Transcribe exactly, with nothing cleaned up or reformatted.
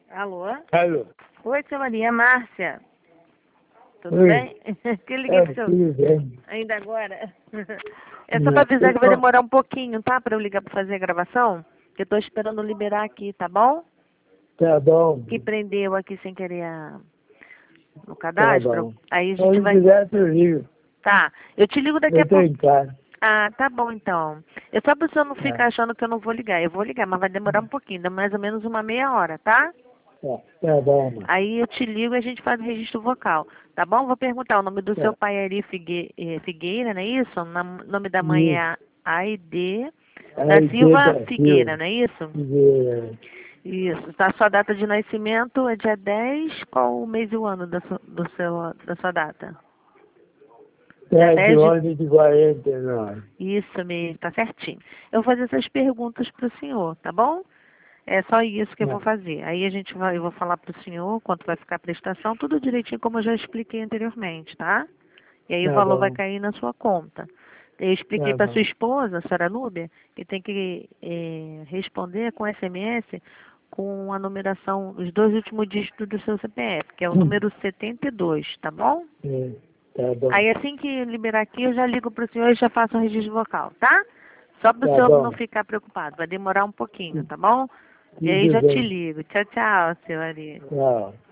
Alô? Alô? Oi, seu Maria, é Márcia. Tudo Oi. bem? Que liguei É, pro seu... tudo bem. Ainda agora? É só pra avisar que vai demorar um pouquinho, tá? Pra eu ligar pra fazer a gravação. Que eu tô esperando liberar aqui, tá bom? Tá bom. Que prendeu aqui sem querer a... no Tá cadastro. bom. Aí a gente Quando vai... quiser, eu ligo. Tá, eu te ligo daqui a Eu tô pouco. em casa. Ah, tá bom então. Eu só pra você não Tá, ficar achando que eu não vou ligar. Eu vou ligar, mas vai demorar um pouquinho, dá mais ou menos uma meia hora, tá? tá, tá bom, mano. Aí eu te ligo e a gente faz o registro vocal, tá bom? Vou perguntar, o nome do seu Tá. pai é Ari Figue- eh, Figueira, não é isso? O nam- nome da mãe Isso. é Aide da Aí, Silva tenta, Figueira, Silvio. não é isso? Figueira. Isso. Tá, sua data de nascimento é dia dez. Qual o mês e o ano da, su- do seu, da sua data? Dia Sete, dez de... onze de quarenta e nove. Isso mesmo, tá certinho. Eu vou fazer essas perguntas pro senhor, tá bom? É só isso que eu vou Não, fazer. Aí a gente vai, eu vou falar para o senhor quanto vai ficar a prestação, tudo direitinho como eu já expliquei anteriormente, tá? E aí o tá valor vai bom. cair na sua conta. Eu expliquei Tá para sua bom. esposa, a senhora Núbia, que tem que eh, responder com S M S com a numeração, os dois últimos dígitos do seu C P F, que é o número setenta e dois, tá bom? É, tá bom. Aí assim que liberar aqui, eu já ligo para o senhor e já faço um registro vocal, tá? Só para o Tá senhor não bom. ficar preocupado, vai demorar um pouquinho, tá bom? E aí Tudo já te bem. ligo. Tchau, tchau, seu Ari. Tchau.